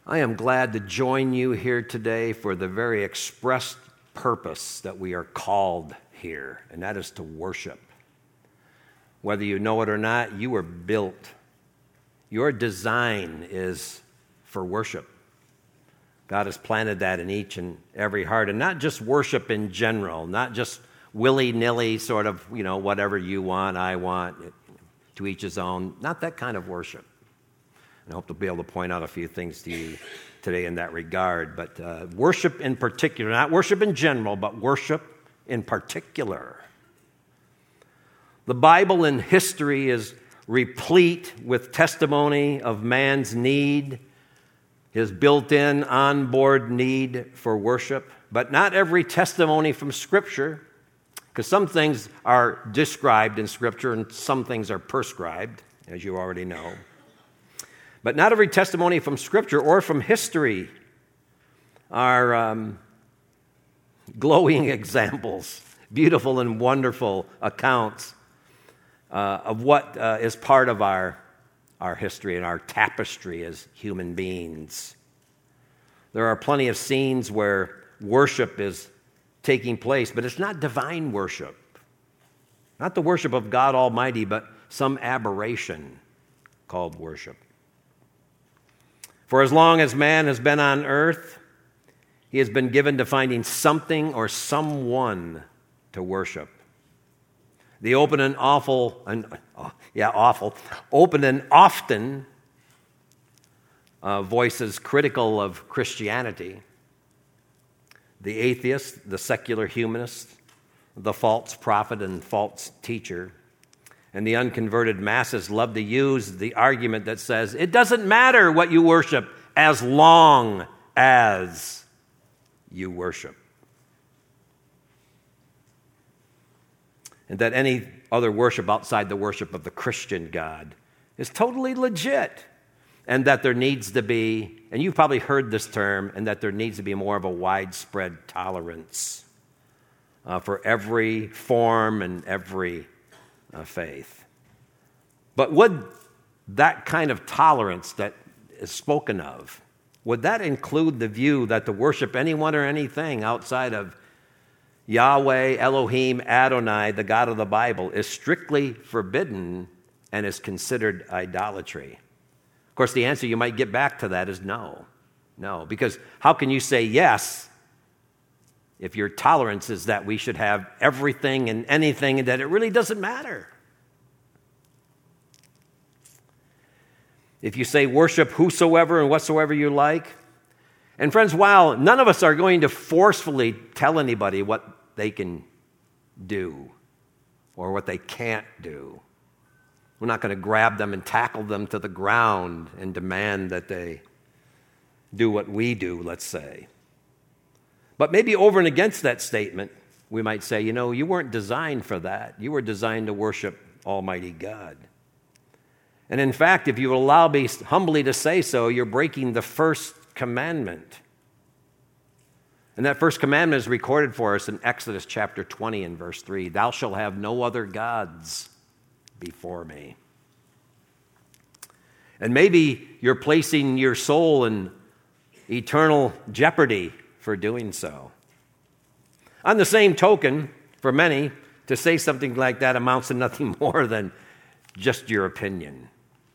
I am glad to join you here today for the very express purpose that we are called here, and that is to worship. Whether you know it or not, you were built. Your design is for worship. God has planted that in each and every heart, and not just worship in general, not just willy-nilly sort of, whatever you want, I want, to each his own. Not that kind of worship. And I hope to be able to point out a few things to you today in that regard. But worship in particular, not worship in general, but worship in particular. The Bible and history is replete with testimony of man's need, his built-in onboard need for worship. But not every testimony from Scripture, because some things are described in Scripture and some things are prescribed, as you already know. But not every testimony from Scripture or from history are glowing examples, beautiful and wonderful accounts of what is part of our history and our tapestry as human beings. There are plenty of scenes where worship is taking place, but it's not divine worship. Not the worship of God Almighty, but some aberration called worship. For as long as man has been on earth, he has been given to finding something or someone to worship. The open and often voices critical of Christianity. The atheist, the secular humanist, the false prophet and false teacher, and the unconverted masses love to use the argument that says, it doesn't matter what you worship as long as you worship. And that any other worship outside the worship of the Christian God is totally legit. And that there needs to be, and you've probably heard this term, and that there needs to be more of a widespread tolerance for every form and every faith. But would that kind of tolerance that is spoken of, would that include the view that to worship anyone or anything outside of Yahweh, Elohim, Adonai, the God of the Bible, is strictly forbidden and is considered idolatry? Of course, the answer you might get back to that is no. No, because how can you say yes if your tolerance is that we should have everything and anything and that it really doesn't matter? If you say worship whosoever and whatsoever you like, and friends, while none of us are going to forcefully tell anybody what they can do or what they can't do, we're not going to grab them and tackle them to the ground and demand that they do what we do, let's say. But maybe over and against that statement, we might say, you weren't designed for that. You were designed to worship Almighty God. And in fact, if you will allow me humbly to say so, you're breaking the first commandment. And that first commandment is recorded for us in Exodus chapter 20 and verse 3. Thou shalt have no other gods before me. And maybe you're placing your soul in eternal jeopardy for doing so. On the same token, for many, to say something like that amounts to nothing more than just your opinion.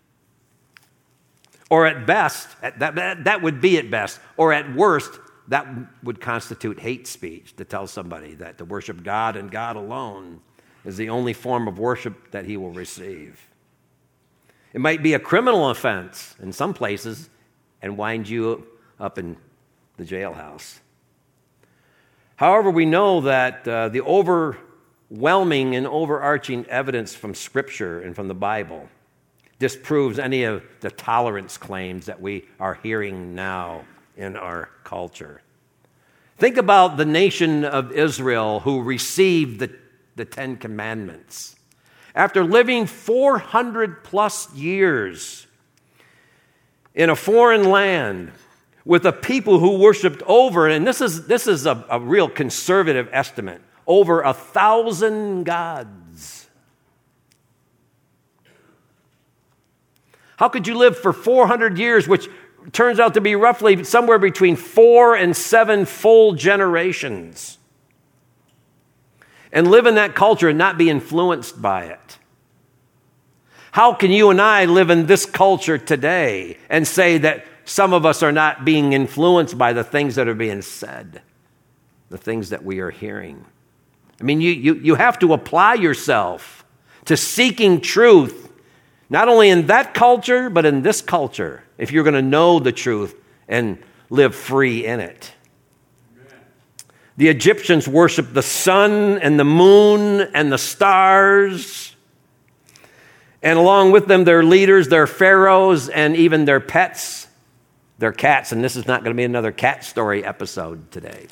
Or at best, that would be at best, or at worst, that would constitute hate speech to tell somebody that to worship God and God alone is the only form of worship that he will receive. It might be a criminal offense in some places and wind you up in the jailhouse. However, we know that the overwhelming and overarching evidence from Scripture and from the Bible disproves any of the tolerance claims that we are hearing now in our culture. Think about the nation of Israel who received the Ten Commandments. After living 400 plus years in a foreign land with a people who worshiped over, and this is a real conservative estimate, over 1,000 gods. How could you live for 400 years, which turns out to be roughly somewhere between 4 and 7 full generations, and live in that culture and not be influenced by it. How can you and I live in this culture today and say that some of us are not being influenced by the things that are being said, the things that we are hearing? I mean, you have to apply yourself to seeking truth, not only in that culture, but in this culture, if you're going to know the truth and live free in it. The Egyptians worshiped the sun and the moon and the stars, and along with them, their leaders, their pharaohs, and even their pets, their cats. And this is not going to be another cat story episode today.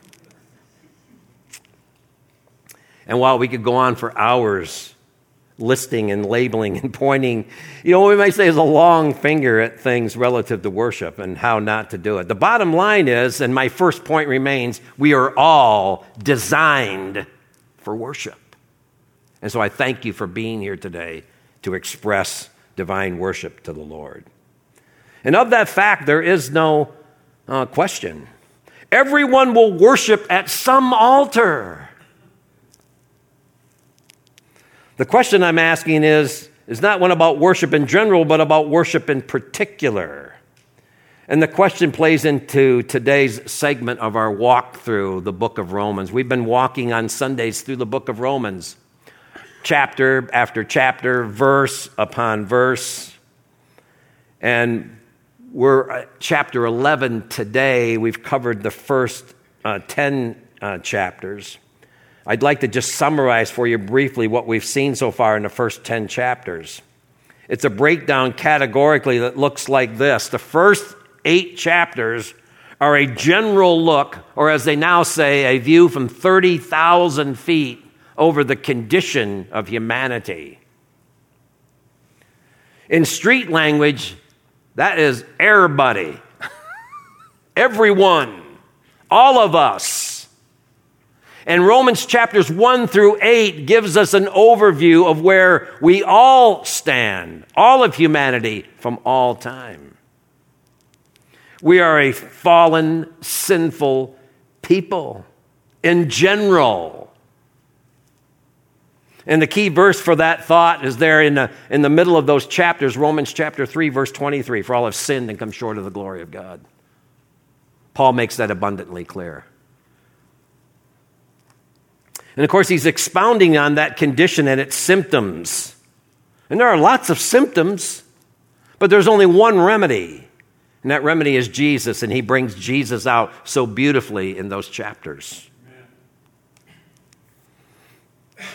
And while we could go on for hours listing and labeling and pointing, what we might say is a long finger at things relative to worship and how not to do it. The bottom line is, and my first point remains, we are all designed for worship. And so I thank you for being here today to express divine worship to the Lord. And of that fact, there is no question. Everyone will worship at some altar. The question I'm asking is not one about worship in general, but about worship in particular. And the question plays into today's segment of our walk through the book of Romans. We've been walking on Sundays through the book of Romans, chapter after chapter, verse upon verse. And we're at chapter 11 today. We've covered the first 10 chapters. I'd like to just summarize for you briefly what we've seen so far in the first 10 chapters. It's a breakdown categorically that looks like this. The first 8 chapters are a general look, or as they now say, a view from 30,000 feet over the condition of humanity. In street language, that is everybody, everyone, all of us. And Romans chapters 1 through 8 gives us an overview of where we all stand, all of humanity from all time. We are a fallen, sinful people in general. And the key verse for that thought is there in the middle of those chapters, Romans chapter 3, verse 23, for all have sinned and come short of the glory of God. Paul makes that abundantly clear. And of course, he's expounding on that condition and its symptoms. And there are lots of symptoms, but there's only one remedy. And that remedy is Jesus, and he brings Jesus out so beautifully in those chapters. Amen.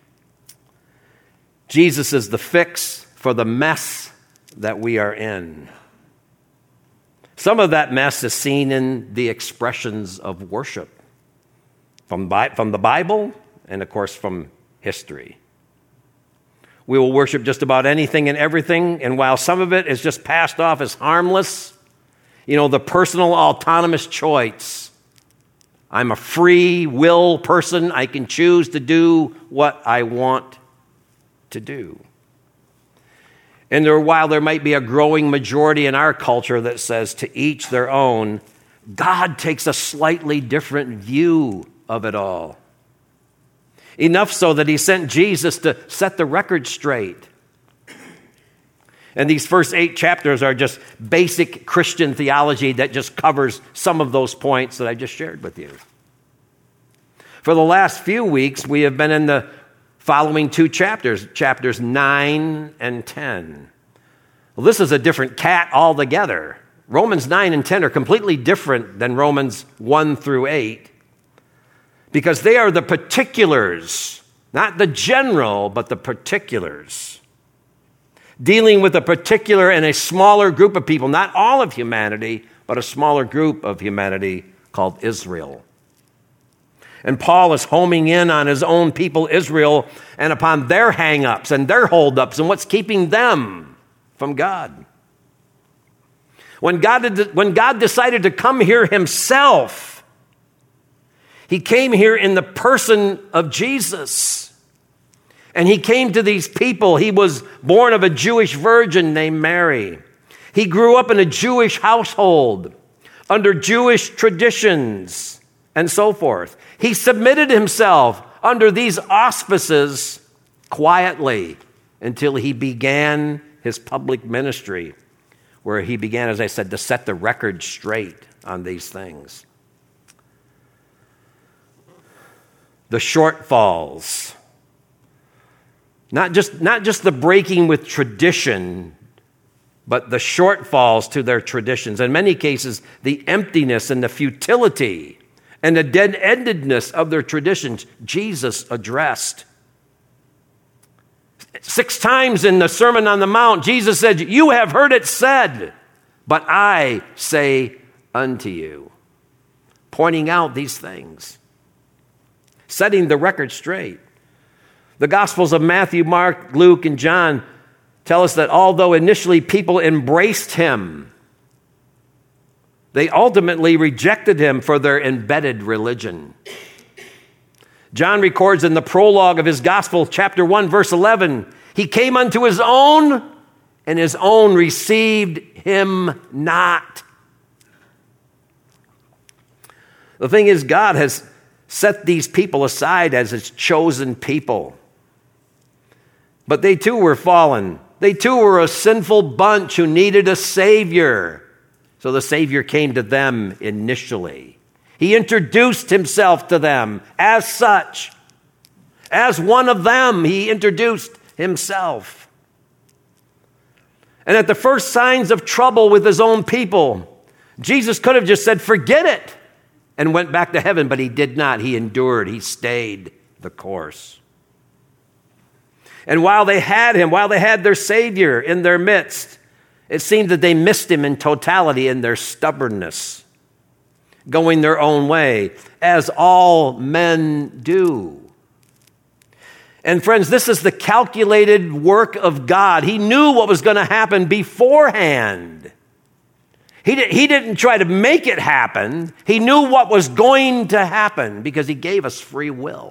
Jesus is the fix for the mess that we are in. Some of that mess is seen in the expressions of worship. From the Bible, and of course from history. We will worship just about anything and everything, and while some of it is just passed off as harmless, the personal autonomous choice. I'm a free will person. I can choose to do what I want to do. And while there might be a growing majority in our culture that says to each their own, God takes a slightly different view of it all. Enough so that he sent Jesus to set the record straight. And these first 8 chapters are just basic Christian theology that just covers some of those points that I just shared with you. For the last few weeks, we have been in the following 2 chapters, chapters 9 and 10. Well, this is a different cat altogether. Romans 9 and 10 are completely different than Romans 1 through 8. Because they are the particulars, not the general, but the particulars. Dealing with a particular and a smaller group of people, not all of humanity, but a smaller group of humanity called Israel. And Paul is homing in on his own people, Israel, and upon their hang-ups and their hold-ups and what's keeping them from God. When God decided to come here himself, he came here in the person of Jesus. And he came to these people. He was born of a Jewish virgin named Mary. He grew up in a Jewish household under Jewish traditions and so forth. He submitted himself under these auspices quietly until he began his public ministry, where he began, as I said, to set the record straight on these things. The shortfalls, not just the breaking with tradition, but the shortfalls to their traditions. In many cases, the emptiness and the futility and the dead-endedness of their traditions, Jesus addressed. 6 times in the Sermon on the Mount, Jesus said, "You have heard it said, but I say unto you," pointing out these things, setting the record straight. The Gospels of Matthew, Mark, Luke, and John tell us that although initially people embraced him, they ultimately rejected him for their embedded religion. John records in the prologue of his Gospel, chapter 1, verse 11, "He came unto his own, and his own received him not." The thing is, God has set these people aside as his chosen people. But they too were fallen. They too were a sinful bunch who needed a Savior. So the Savior came to them initially. He introduced himself to them as such. As one of them, he introduced himself. And at the first signs of trouble with his own people, Jesus could have just said, "Forget it," and went back to heaven, but he did not. He endured. He stayed the course. And while they had him, while they had their Savior in their midst, it seemed that they missed him in totality in their stubbornness, going their own way, as all men do. And friends, this is the calculated work of God. He knew what was going to happen beforehand. He didn't try to make it happen. He knew what was going to happen because he gave us free will.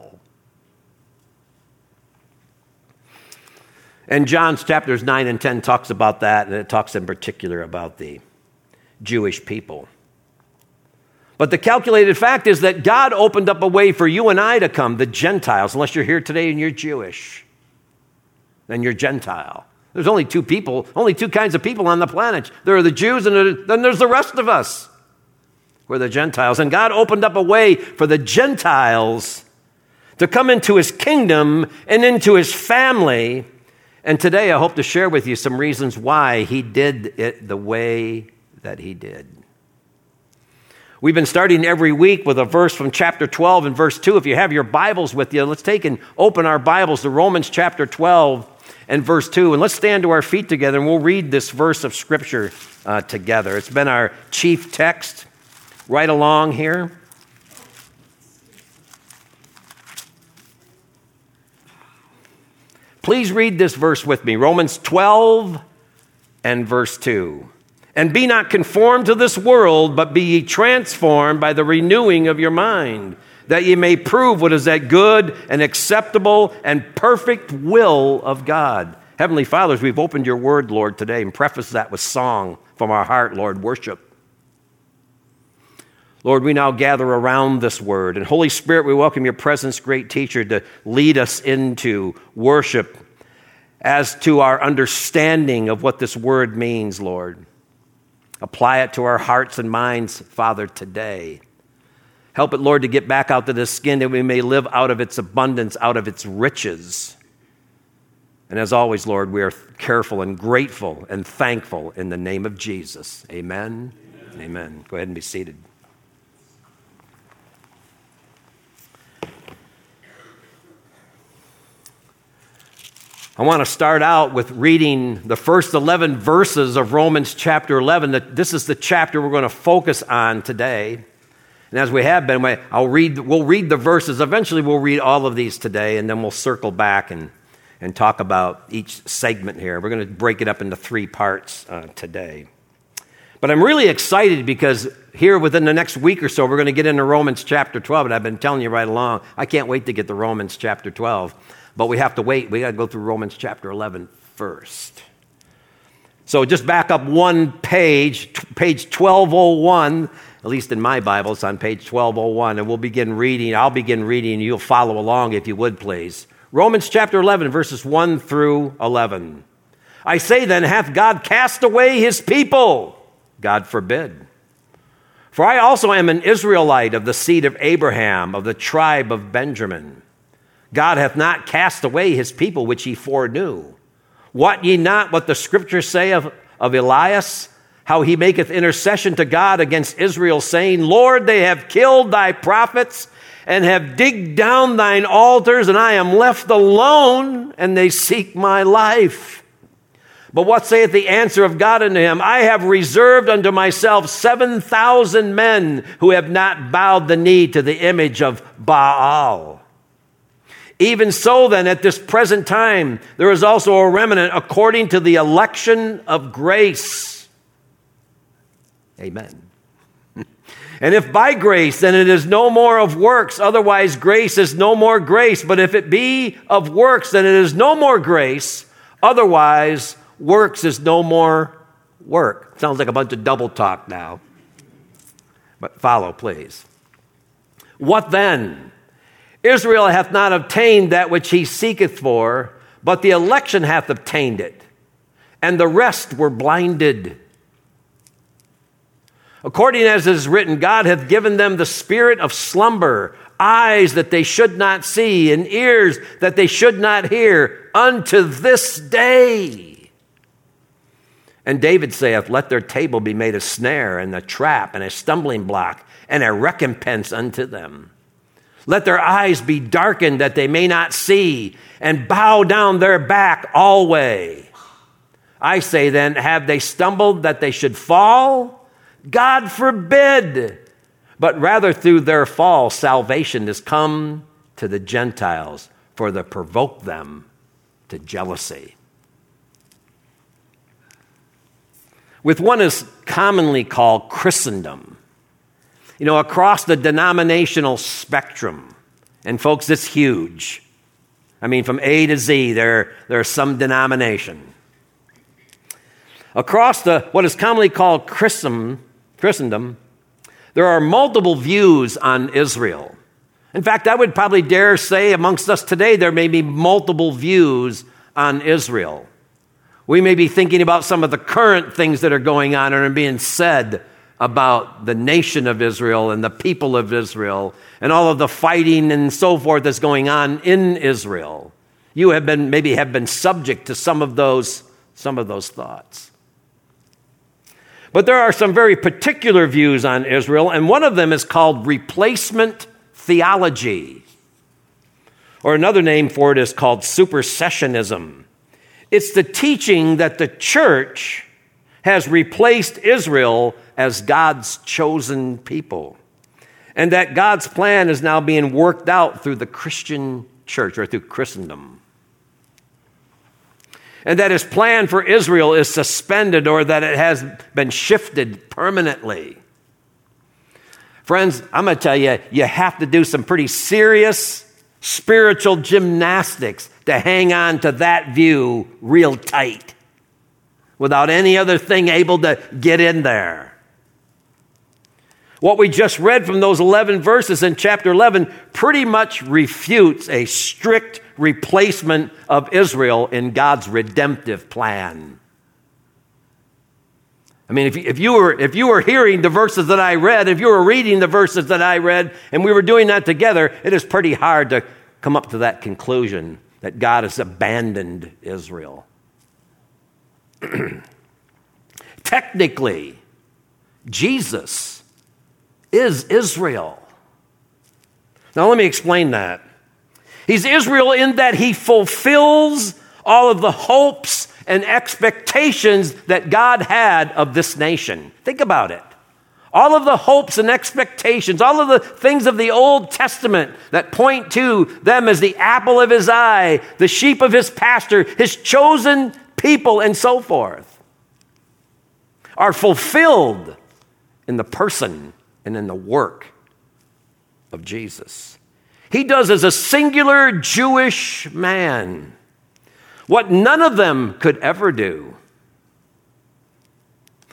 And John's chapters 9 and 10 talks about that, and it talks in particular about the Jewish people. But the calculated fact is that God opened up a way for you and I to come, the Gentiles. Unless you're here today and you're Jewish, then you're Gentile. There's only two kinds of people on the planet. There are the Jews, and then there's the rest of us. We're the Gentiles. And God opened up a way for the Gentiles to come into his kingdom and into his family. And today I hope to share with you some reasons why he did it the way that he did. We've been starting every week with a verse from chapter 12 and verse 2. If you have your Bibles with you, let's take and open our Bibles to Romans chapter 12 and verse 2. And let's stand to our feet together and we'll read this verse of Scripture together. It's been our chief text right along here. Please read this verse with me. Romans 12 and verse 2. "And be not conformed to this world, but be ye transformed by the renewing of your mind, that ye may prove what is that good and acceptable and perfect will of God." Heavenly Father, as we've opened your word, Lord, today, and prefaced that with song from our heart, Lord, worship. Lord, we now gather around this word. And Holy Spirit, we welcome your presence, great teacher, to lead us into worship as to our understanding of what this word means, Lord. Apply it to our hearts and minds, Father, today. Help it, Lord, to get back out to the skin that we may live out of its abundance, out of its riches. And as always, Lord, we are careful and grateful and thankful in the name of Jesus. Amen. Amen. Amen. Go ahead and be seated. I want to start out with reading the first 11 verses of Romans chapter 11. This is the chapter we're going to focus on today. And as we have been, we'll read the verses. Eventually we'll read all of these today, and then we'll circle back and talk about each segment here. We're going to break it up into 3 parts today. But I'm really excited because here within the next week or so, we're going to get into Romans chapter 12. And I've been telling you right along, I can't wait to get to Romans chapter 12. But we have to wait. We got to go through Romans chapter 11 first. So just back up one page 1201, at least in my Bible, it's on page 1201, and we'll begin reading. I'll begin reading, and you'll follow along if you would, please. Romans chapter 11, verses 1 through 11. I say then, hath God cast away his people? God forbid. For I also am an Israelite of the seed of Abraham, of the tribe of Benjamin. God hath not cast away his people which he foreknew. Wot ye not what the scriptures say of Elias, how he maketh intercession to God against Israel, saying, Lord, they have killed thy prophets, and have digged down thine altars, and I am left alone, and they seek my life. But what saith the answer of God unto him? I have reserved unto myself 7,000 men who have not bowed the knee to the image of Baal. Even so then, at this present time, there is also a remnant according to the election of grace. Amen. And if by grace, then it is no more of works. Otherwise, grace is no more grace. But if it be of works, then it is no more grace. Otherwise, works is no more work. Sounds like a bunch of double talk now. But follow, please. What then? Israel hath not obtained that which he seeketh for, but the election hath obtained it, and the rest were blinded. According as it is written, God hath given them the spirit of slumber, eyes that they should not see, and ears that they should not hear, unto this day. And David saith, let their table be made a snare, and a trap, and a stumbling block, and a recompense unto them. Let their eyes be darkened that they may not see, and bow down their back alway. I say then, have they stumbled that they should fall? God forbid. But rather through their fall, salvation is come to the Gentiles, for to provoke them to jealousy. With what is commonly called Christendom, across the denominational spectrum, and folks, it's huge. I mean, from A to Z, there's some denomination. Across what is commonly called Christendom, there are multiple views on Israel. In fact, I would probably dare say amongst us today, there may be multiple views on Israel. We may be thinking about some of the current things that are going on and are being said about the nation of Israel and the people of Israel and all of the fighting and so forth that's going on in Israel. You have been subject to some of those thoughts. But there are some very particular views on Israel, and one of them is called replacement theology. Or another name for it is called supersessionism. It's the teaching that the church has replaced Israel as God's chosen people, and that God's plan is now being worked out through the Christian church or through Christendom, and that his plan for Israel is suspended or that it has been shifted permanently. Friends, I'm going to tell you, you have to do some pretty serious spiritual gymnastics to hang on to that view real tight without any other thing able to get in there. What we just read from those 11 verses in chapter 11 pretty much refutes a strict replacement of Israel in God's redemptive plan. I mean, if you were hearing the verses that I read, if you were reading the verses that I read, and we were doing that together, it is pretty hard to come up to that conclusion that God has abandoned Israel. Technically, Jesus is Israel. Now, let me explain that. He's Israel in that he fulfills all of the hopes and expectations that God had of this nation. Think about it. All of the hopes and expectations, all of the things of the Old Testament that point to them as the apple of his eye, the sheep of his pasture, his chosen people, and so forth, are fulfilled in the person and in the work of Jesus. He does as a singular Jewish man what none of them could ever do.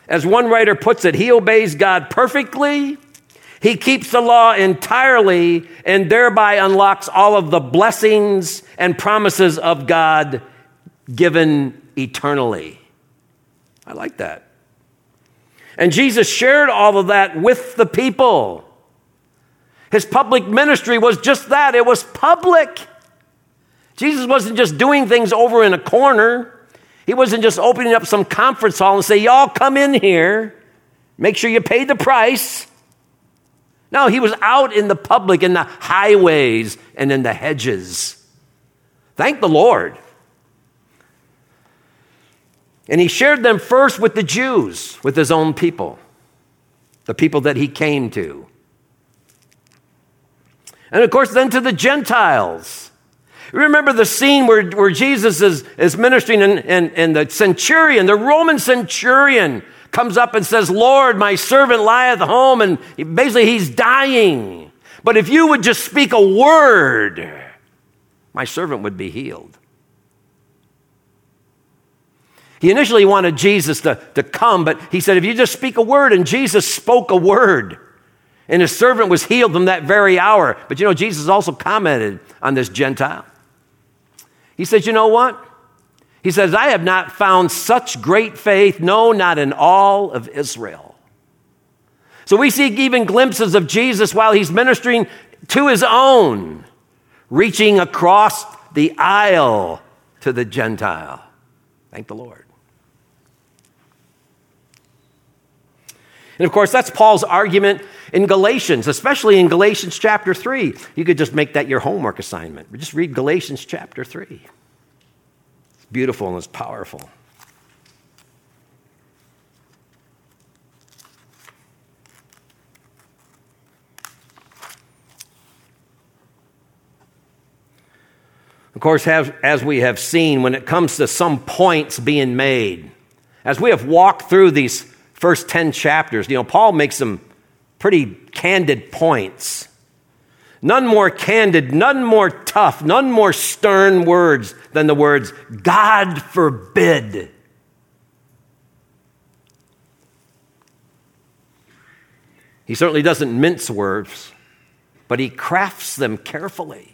As one writer puts it, he obeys God perfectly, he keeps the law entirely, and thereby unlocks all of the blessings and promises of God given eternally. I like that. And Jesus shared all of that with the people. His public ministry was just that. It was public. Jesus wasn't just doing things over in a corner. He wasn't just opening up some conference hall and say, y'all come in here. Make sure you pay the price. No, he was out in the public, in the highways and in the hedges. Thank the Lord. And he shared them first with the Jews, with his own people, the people that he came to. And of course, then to the Gentiles. Remember the scene where Jesus is ministering and the centurion, the Roman centurion, comes up and says, Lord, my servant lieth home, and basically he's dying. But if you would just speak a word, my servant would be healed. He initially wanted Jesus to come, but he said, if you just speak a word, and Jesus spoke a word, and his servant was healed from that very hour. But you know, Jesus also commented on this Gentile. He says, you know what? He says, I have not found such great faith, no, not in all of Israel. So we see even glimpses of Jesus while he's ministering to his own, reaching across the aisle to the Gentile. Thank the Lord. And of course, that's Paul's argument in Galatians, especially in Galatians chapter 3. You could just make that your homework assignment. Just read Galatians chapter 3. It's beautiful and it's powerful. Of course, as we have seen, when it comes to some points being made, as we have walked through these first 10 chapters, you know, Paul makes some pretty candid points. None more candid, none more tough, none more stern words than the words, God forbid. He certainly doesn't mince words, but he crafts them carefully.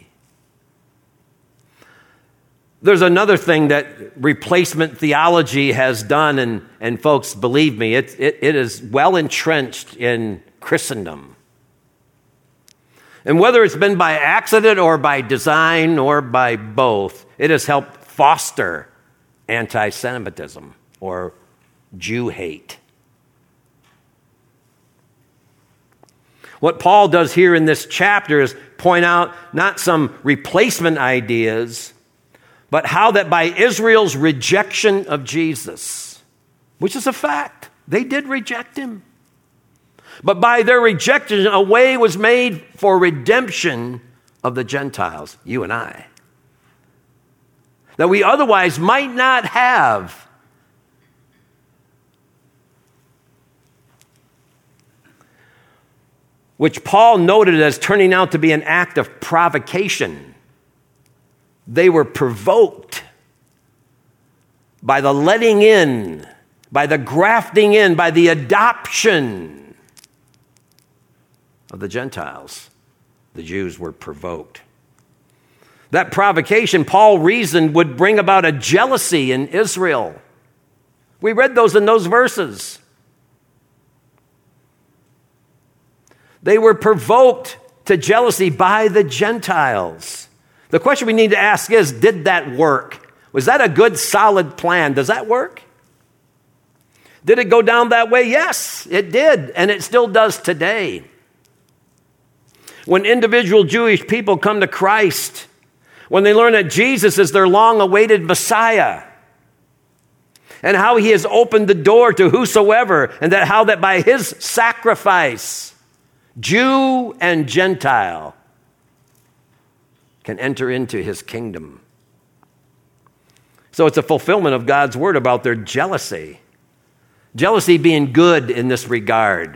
There's another thing that replacement theology has done, and folks, believe me, it is well entrenched in Christendom. And whether it's been by accident or by design or by both, it has helped foster anti-Semitism or Jew hate. What Paul does here in this chapter is point out not some replacement ideas, but how that by Israel's rejection of Jesus, which is a fact, they did reject him. But by their rejection, a way was made for redemption of the Gentiles, you and I, that we otherwise might not have. Which Paul noted as turning out to be an act of provocation. They were provoked by the letting in, by the grafting in, by the adoption of the Gentiles. The Jews were provoked. That provocation, Paul reasoned, would bring about a jealousy in Israel. We read those in those verses. They were provoked to jealousy by the Gentiles. The question we need to ask is, did that work? Was that a good, solid plan? Does that work? Did it go down that way? Yes, it did, and it still does today. When individual Jewish people come to Christ, when they learn that Jesus is their long-awaited Messiah, and how he has opened the door to whosoever, and that how that by his sacrifice, Jew and Gentile can enter into his kingdom. So it's a fulfillment of God's word about their jealousy. Jealousy being good in this regard.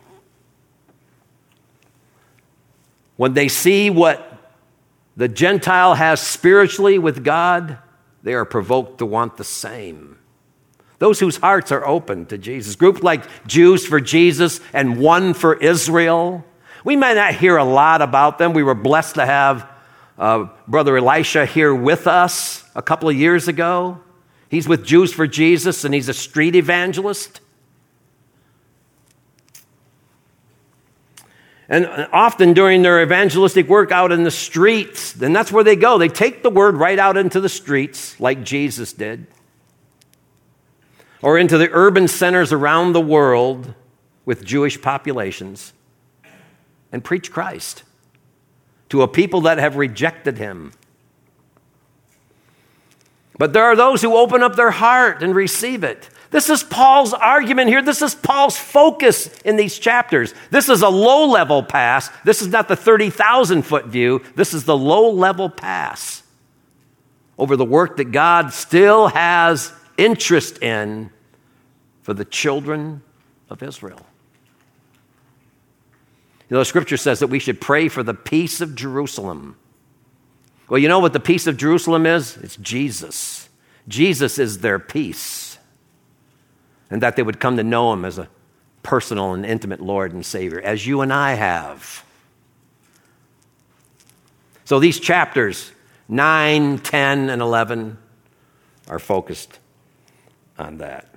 When they see what the Gentile has spiritually with God, they are provoked to want the same. Those whose hearts are open to Jesus. Groups like Jews for Jesus and One for Israel. We may not hear a lot about them. We were blessed to have Brother Elisha here with us a couple of years ago. He's with Jews for Jesus, and he's a street evangelist. And often during their evangelistic work out in the streets, then that's where they go. They take the word right out into the streets, like Jesus did, or into the urban centers around the world with Jewish populations, and preach Christ to a people that have rejected him. But there are those who open up their heart and receive it. This is Paul's argument here. This is Paul's focus in these chapters. This is a low-level pass. This is not the 30,000-foot view. This is the low-level pass over the work that God still has interest in for the children of Israel. You know, the scripture says that we should pray for the peace of Jerusalem. Well, you know what the peace of Jerusalem is? It's Jesus. Jesus is their peace. And that they would come to know him as a personal and intimate Lord and Savior, as you and I have. So these chapters, 9, 10, and 11, are focused on that.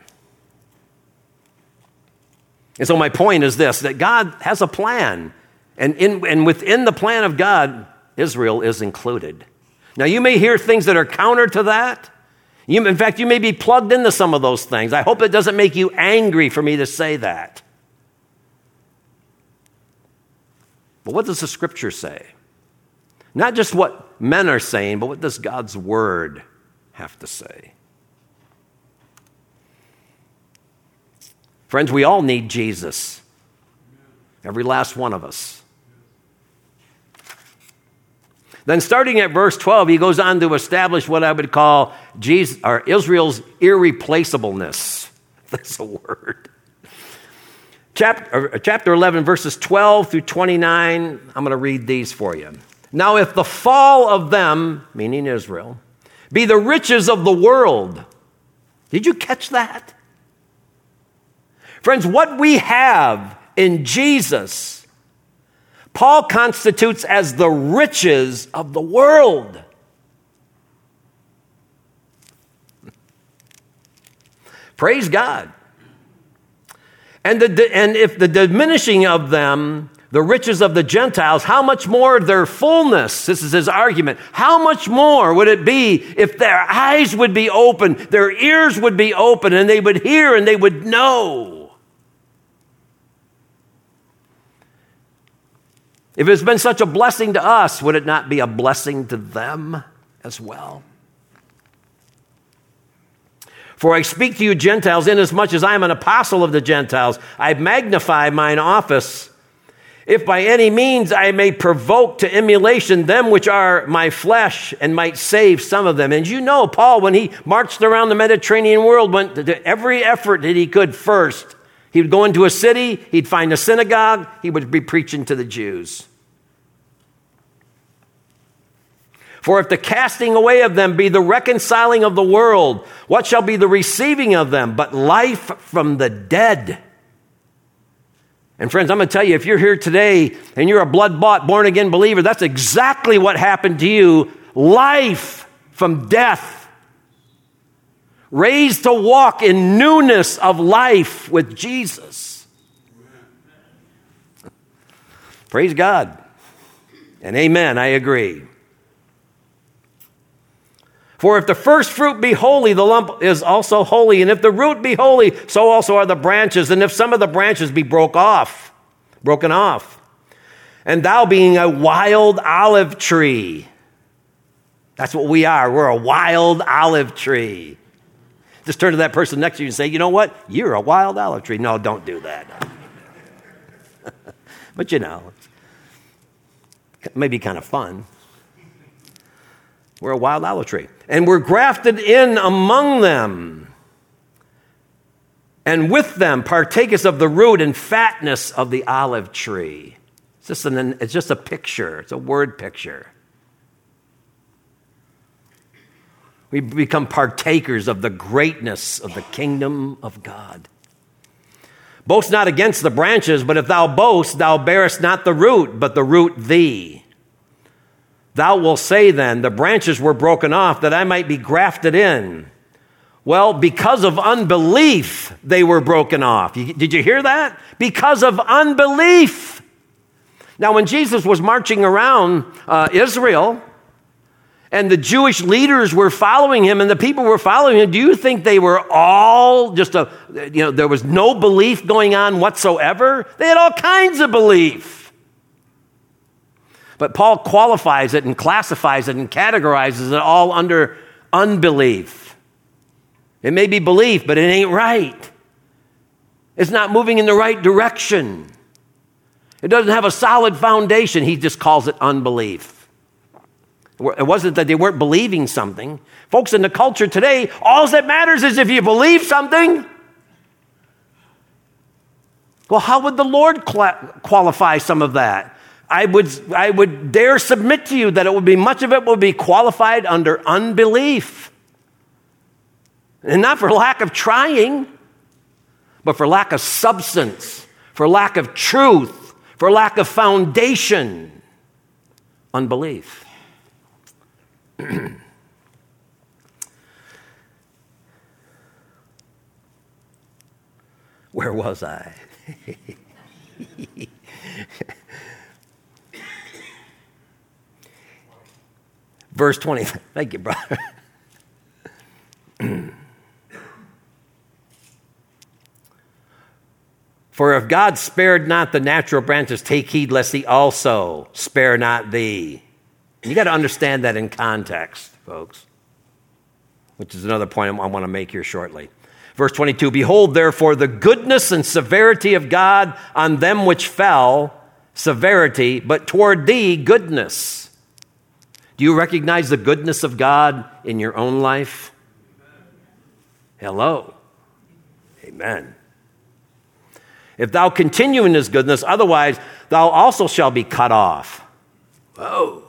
And so my point is this, that God has a plan. And within the plan of God, Israel is included. Now, you may hear things that are counter to that. In fact, you may be plugged into some of those things. I hope it doesn't make you angry for me to say that. But what does the scripture say? Not just what men are saying, but what does God's word have to say? Friends, we all need Jesus. Every last one of us. Then starting at verse 12, he goes on to establish what I would call Israel's irreplaceableness. That's a word. Chapter 11, verses 12 through 29, I'm going to read these for you. Now, if the fall of them, meaning Israel, be the riches of the world. Did you catch that? Friends, what we have in Jesus, Paul constitutes as the riches of the world. Praise God. And if the diminishing of them, the riches of the Gentiles, how much more their fullness, this is his argument, how much more would it be if their eyes would be open, their ears would be open, and they would hear and they would know? If it's been such a blessing to us, would it not be a blessing to them as well? For I speak to you Gentiles, inasmuch as I am an apostle of the Gentiles. I magnify mine office, if by any means I may provoke to emulation them which are my flesh, and might save some of them. And you know, Paul, when he marched around the Mediterranean world, went to every effort that he could first. He would go into a city, he'd find a synagogue, he would be preaching to the Jews. For if the casting away of them be the reconciling of the world, what shall be the receiving of them but life from the dead? And friends, I'm going to tell you, if you're here today and you're a blood-bought, born-again believer, that's exactly what happened to you. Life from death. Raised to walk in newness of life with Jesus. Praise God. And amen, I agree. For if the first fruit be holy, the lump is also holy. And if the root be holy, so also are the branches. And if some of the branches be broken off, and thou being a wild olive tree. That's what we are. We're a wild olive tree. Just turn to that person next to you and say, you know what? You're a wild olive tree. No, don't do that. But you know, it may be kind of fun. We're a wild olive tree. And we're grafted in among them. And with them partakers of the root and fatness of the olive tree. It's just a picture. It's a word picture. We become partakers of the greatness of the kingdom of God. Boast not against the branches, but if thou boast, thou bearest not the root, but the root thee. Thou wilt say then, the branches were broken off that I might be grafted in. Well, because of unbelief, they were broken off. Did you hear that? Because of unbelief. Now, when Jesus was marching around Israel, and the Jewish leaders were following him and the people were following him, do you think they were all there was no belief going on whatsoever? They had all kinds of belief. But Paul qualifies it and classifies it and categorizes it all under unbelief. It may be belief, but it ain't right. It's not moving in the right direction. It doesn't have a solid foundation. He just calls it unbelief. It wasn't that they weren't believing something. Folks, in the culture today, all that matters is if you believe something. Well, how would the Lord qualify some of that? I would dare submit to you that much of it will be qualified under unbelief. And not for lack of trying, but for lack of substance, for lack of truth, for lack of foundation. Unbelief. Where was I? Verse 20. Thank you, brother. For if God spared not the natural branches, take heed lest he also spare not thee. You got to understand that in context, folks, which is another point I want to make here shortly. Verse 22, behold, therefore, the goodness and severity of God on them which fell, severity, but toward thee, goodness. Do you recognize the goodness of God in your own life? Hello. Amen. If thou continue in his goodness, otherwise thou also shalt be cut off. Whoa.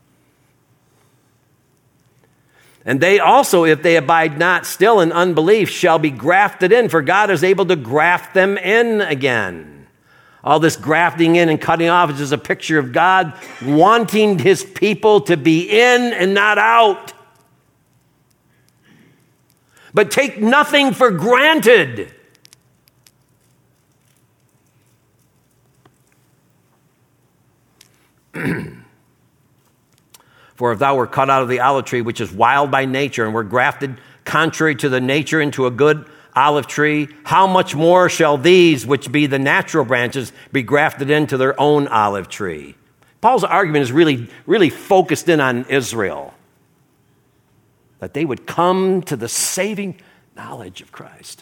And they also, if they abide not still in unbelief, shall be grafted in, for God is able to graft them in again. All this grafting in and cutting off is just a picture of God wanting his people to be in and not out. But take nothing for granted. For if thou were cut out of the olive tree, which is wild by nature, and were grafted contrary to the nature into a good olive tree, how much more shall these, which be the natural branches, be grafted into their own olive tree? Paul's argument is really, really focused in on Israel, that they would come to the saving knowledge of Christ.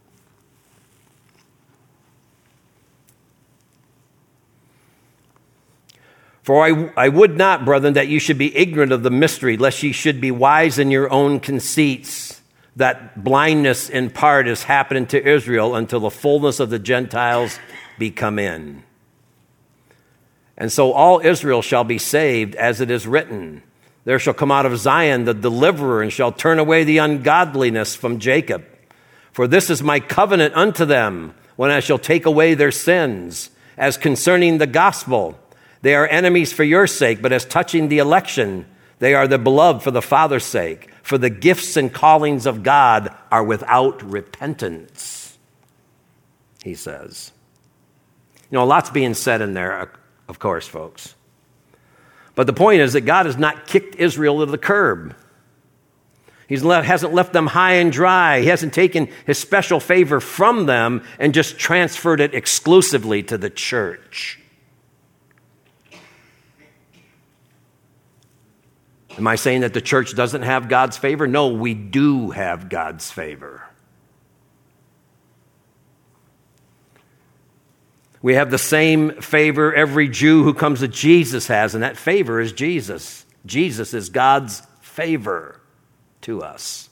For I would not, brethren, that you should be ignorant of the mystery, lest ye should be wise in your own conceits, that blindness in part is happening to Israel until the fullness of the Gentiles be come in. And so all Israel shall be saved, as it is written, there shall come out of Zion the deliverer, and shall turn away the ungodliness from Jacob. For this is my covenant unto them, when I shall take away their sins. As concerning the gospel, they are enemies for your sake, but as touching the election, they are the beloved for the Father's sake. For the gifts and callings of God are without repentance, he says. You know, a lot's being said in there, of course, folks. But the point is that God has not kicked Israel to the curb. He hasn't left them high and dry. He hasn't taken his special favor from them and just transferred it exclusively to the church. Am I saying that the church doesn't have God's favor? No, we do have God's favor. We have the same favor every Jew who comes to Jesus has, and that favor is Jesus. Jesus is God's favor to us.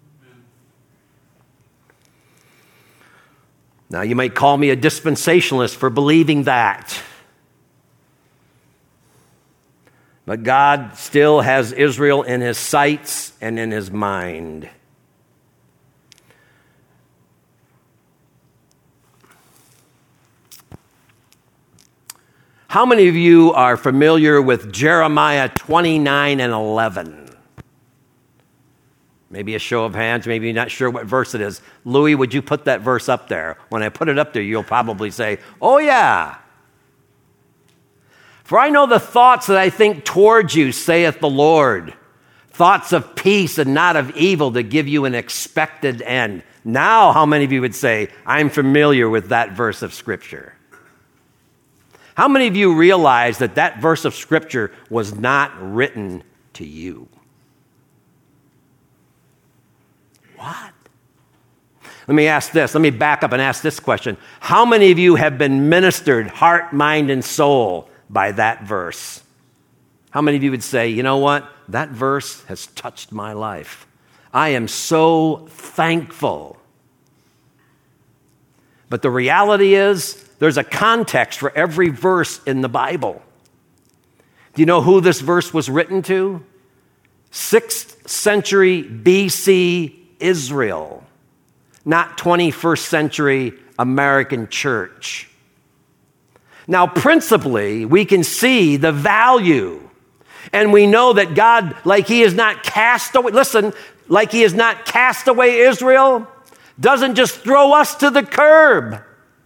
Now, you might call me a dispensationalist for believing that. But God still has Israel in his sights and in his mind. How many of you are familiar with Jeremiah 29 and 11? Maybe a show of hands, maybe you're not sure what verse it is. Louis, would you put that verse up there? When I put it up there, you'll probably say, oh yeah. For I know the thoughts that I think towards you, saith the Lord, thoughts of peace and not of evil, to give you an expected end. Now, how many of you would say, I'm familiar with that verse of Scripture? How many of you realize that that verse of Scripture was not written to you? What? Let me ask this. Let me back up and ask this question. How many of you have been ministered heart, mind, and soul by that verse? How many of you would say, you know what? That verse has touched my life. I am so thankful. But the reality is, there's a context for every verse in the Bible. Do you know who this verse was written to? 6th century BC Israel, not 21st century American church. Now, principally, we can see the value, and we know that God, like he has not cast away, listen, like he has not cast away Israel, doesn't just throw us to the curb.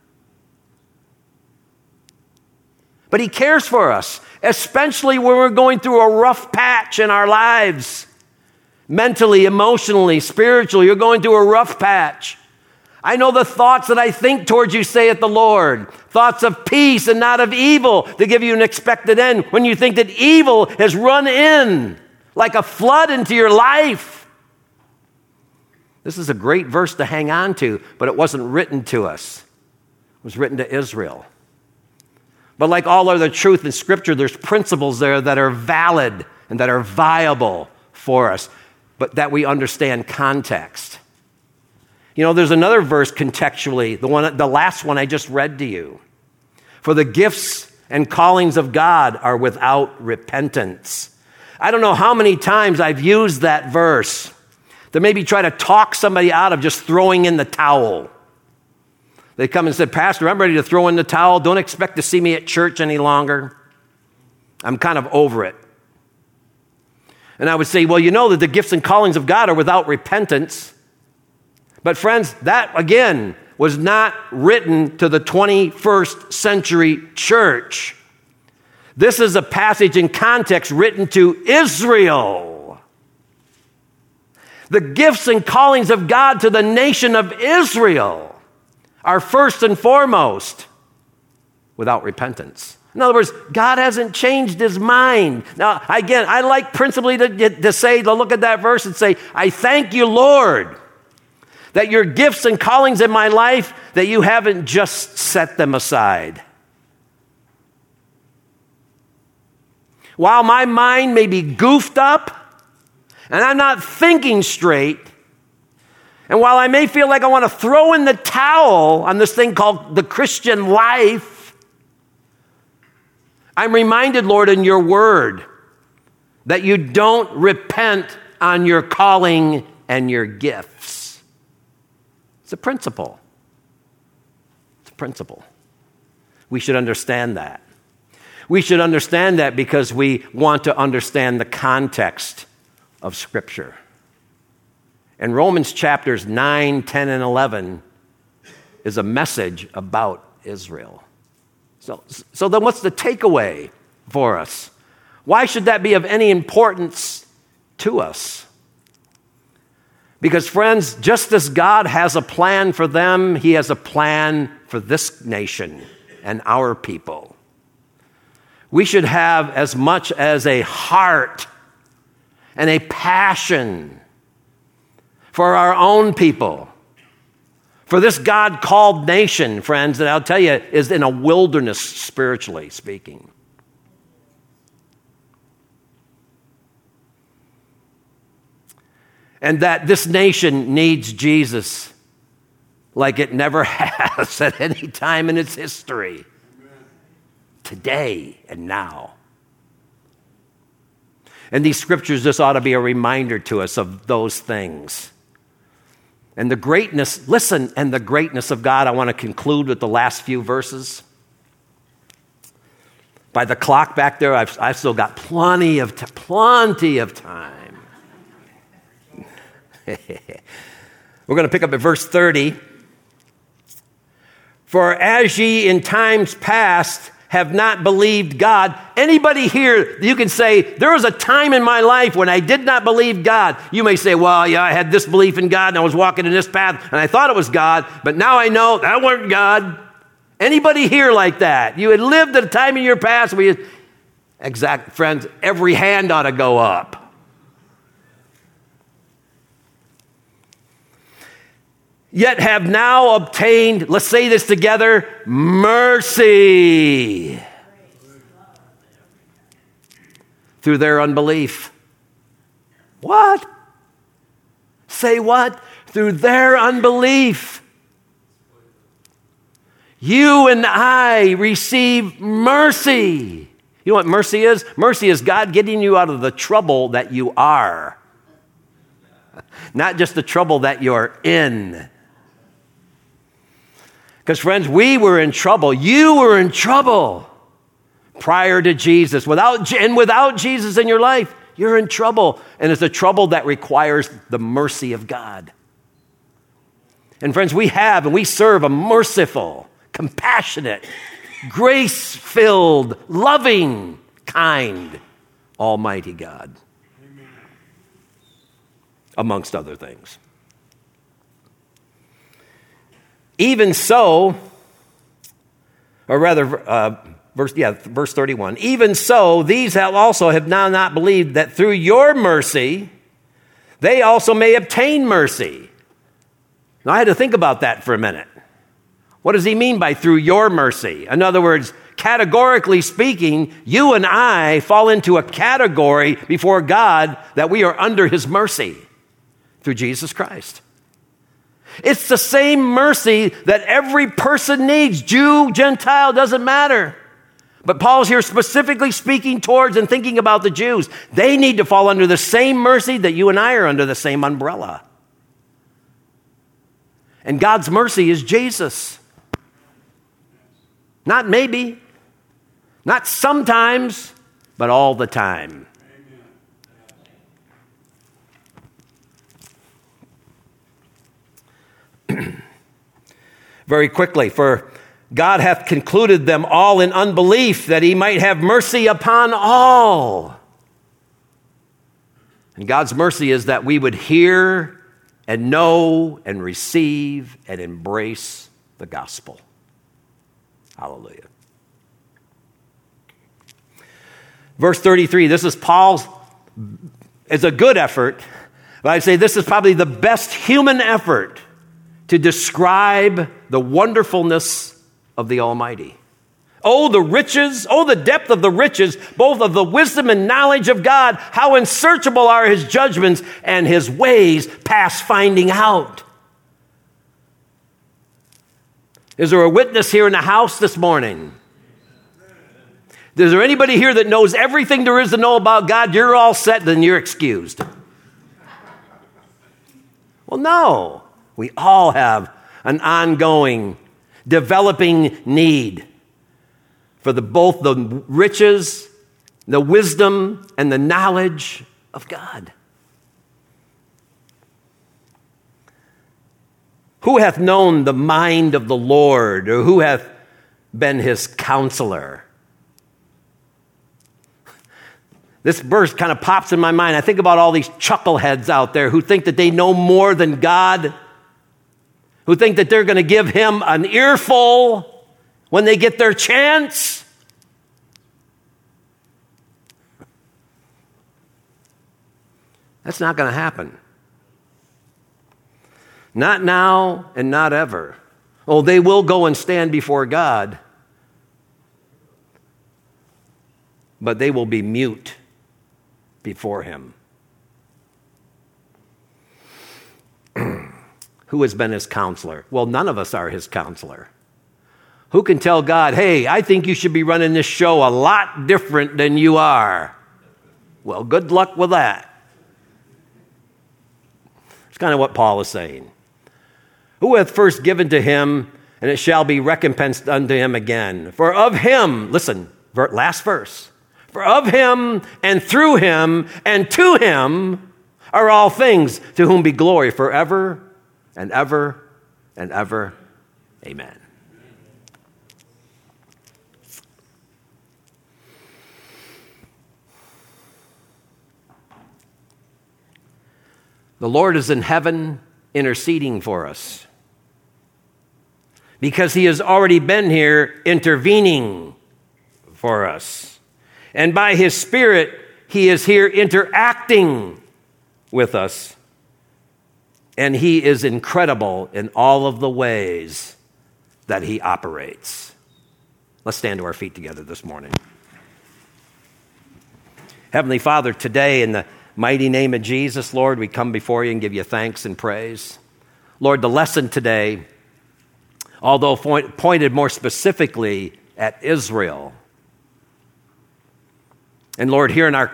But he cares for us, especially when we're going through a rough patch in our lives. Mentally, emotionally, spiritually, you're going through a rough patch. I know the thoughts that I think towards you, saith the Lord. Thoughts of peace and not of evil, to give you an expected end. When you think that evil has run in like a flood into your life. This is a great verse to hang on to, but it wasn't written to us. It was written to Israel. But like all other truth in Scripture, there's principles there that are valid and that are viable for us, but that we understand context. You know, there's another verse contextually, the last one I just read to you. For the gifts and callings of God are without repentance. I don't know how many times I've used that verse to maybe try to talk somebody out of just throwing in the towel. They come and said, Pastor, I'm ready to throw in the towel. Don't expect to see me at church any longer. I'm kind of over it. And I would say, well, you know that the gifts and callings of God are without repentance. But friends, that again was not written to the 21st century church. This is a passage in context written to Israel. The gifts and callings of God to the nation of Israel are first and foremost without repentance. In other words, God hasn't changed his mind. Now, again, I like principally to look at that verse and say, I thank you, Lord, that your gifts and callings in my life, that you haven't just set them aside. While my mind may be goofed up and I'm not thinking straight, and while I may feel like I want to throw in the towel on this thing called the Christian life, I'm reminded, Lord, in your word that you don't repent on your calling and your gifts. It's a principle. It's a principle. We should understand that. We should understand that because we want to understand the context of Scripture. And Romans chapters 9, 10, and 11 is a message about Israel. So then what's the takeaway for us? Why should that be of any importance to us? Because friends, just as God has a plan for them, he has a plan for this nation and our people. We should have as much as a heart and a passion for our own people, for this God-called nation, friends, that I'll tell you is in a wilderness, spiritually speaking. And that this nation needs Jesus like it never has at any time in its history. Today and now. And these scriptures just ought to be a reminder to us of those things. And the greatness, listen, and the greatness of God. I want to conclude with the last few verses. By the clock back there, I've still got plenty of time. We're going to pick up at verse 30. For as ye in times past have not believed God. Anybody here, you can say, there was a time in my life when I did not believe God. You may say, well, yeah, I had this belief in God and I was walking in this path and I thought it was God, but now I know that wasn't God. Anybody here like that? You had lived at a time in your past where you, exact, friends, every hand ought to go up. Yet have now obtained, let's say this together, mercy through their unbelief. What? Say what? Through their unbelief. You and I receive mercy. You know what mercy is? Mercy is God getting you out of the trouble that you are. Not just the trouble that you're in. Because, friends, we were in trouble. You were in trouble prior to Jesus. Without Jesus in your life, you're in trouble. And it's a trouble that requires the mercy of God. And, friends, we have and we serve a merciful, compassionate, grace-filled, loving, kind, almighty God. Amen. Amongst other things. Even so, or rather, verse 31, even so, these also have now not believed that through your mercy, they also may obtain mercy. Now, I had to think about that for a minute. What does he mean by through your mercy? In other words, categorically speaking, you and I fall into a category before God that we are under his mercy through Jesus Christ. It's the same mercy that every person needs. Jew, Gentile, doesn't matter. But Paul's here specifically speaking towards and thinking about the Jews. They need to fall under the same mercy that you and I are under the same umbrella. And God's mercy is Jesus. Not maybe, not sometimes, but all the time. Very quickly, for God hath concluded them all in unbelief, that he might have mercy upon all. And God's mercy is that we would hear and know and receive and embrace the gospel. Hallelujah. Verse 33, this is Paul's, it's a good effort, but I'd say this is probably the best human effort to describe the wonderfulness of the Almighty. Oh, the riches, oh, the depth of the riches, both of the wisdom and knowledge of God. How unsearchable are his judgments and his ways past finding out. Is there a witness here in the house this morning? Is there anybody here that knows everything there is to know about God? You're all set, then you're excused. Well, no. We all have an ongoing, developing need for both the riches, the wisdom, and the knowledge of God. Who hath known the mind of the Lord, or who hath been his counselor? This verse kind of pops in my mind. I think about all these chuckleheads out there who think that they know more than God, who think that they're going to give him an earful when they get their chance. That's not going to happen. Not now and not ever. Oh, they will go and stand before God, but they will be mute before him. Who has been his counselor? Well, none of us are his counselor. Who can tell God, hey, I think you should be running this show a lot different than you are? Well, good luck with that. It's kind of what Paul is saying. Who hath first given to him, and it shall be recompensed unto him again. For of him, listen, last verse, for of him and through him and to him are all things, to whom be glory forever and ever and ever. Amen. The Lord is in heaven interceding for us because he has already been here intervening for us. And by his Spirit, he is here interacting with us. And he is incredible in all of the ways that he operates. Let's stand to our feet together this morning. Heavenly Father, today in the mighty name of Jesus, Lord, we come before you and give you thanks and praise. Lord, the lesson today, although pointed more specifically at Israel, and Lord, here in our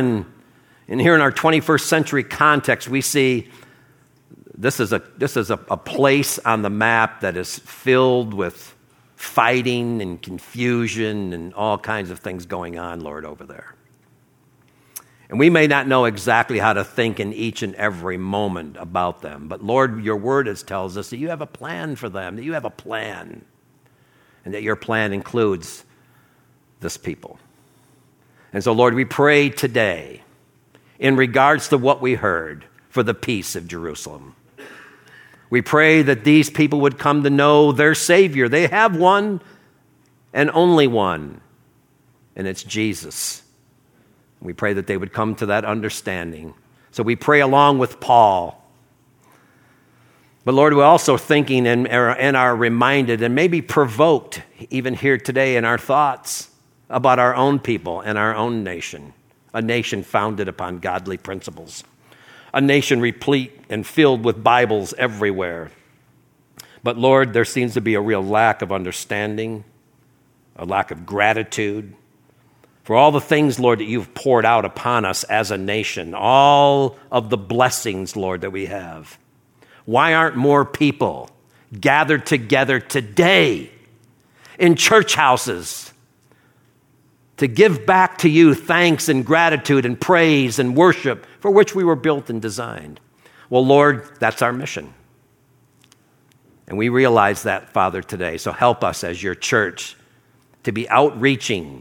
21st century context, we see this is a place on the map that is filled with fighting and confusion and all kinds of things going on, Lord, over there. And we may not know exactly how to think in each and every moment about them, but Lord, your word tells us that you have a plan for them, that you have a plan, and that your plan includes this people. And so, Lord, we pray today in regards to what we heard for the peace of Jerusalem. We pray that these people would come to know their Savior. They have one and only one, and it's Jesus. We pray that they would come to that understanding. So we pray along with Paul. But Lord, we're also thinking and are reminded and maybe provoked even here today in our thoughts about our own people and our own nation, a nation founded upon godly principles, a nation replete and filled with Bibles everywhere. But Lord, there seems to be a real lack of understanding, a lack of gratitude for all the things, Lord, that you've poured out upon us as a nation, all of the blessings, Lord, that we have. Why aren't more people gathered together today in church houses to give back to you thanks and gratitude and praise and worship for which we were built and designed? Well, Lord, that's our mission. And we realize that, Father, today. So help us as your church to be outreaching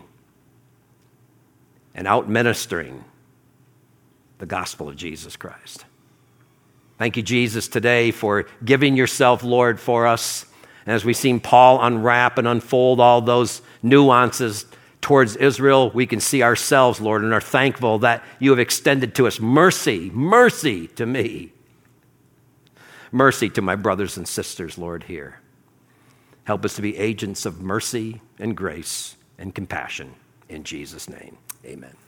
and out-ministering the gospel of Jesus Christ. Thank you, Jesus, today for giving yourself, Lord, for us. And as we've seen Paul unwrap and unfold all those nuances towards Israel, we can see ourselves, Lord, and are thankful that you have extended to us mercy, mercy to me, mercy to my brothers and sisters, Lord, here. Help us to be agents of mercy and grace and compassion. In Jesus' name, amen.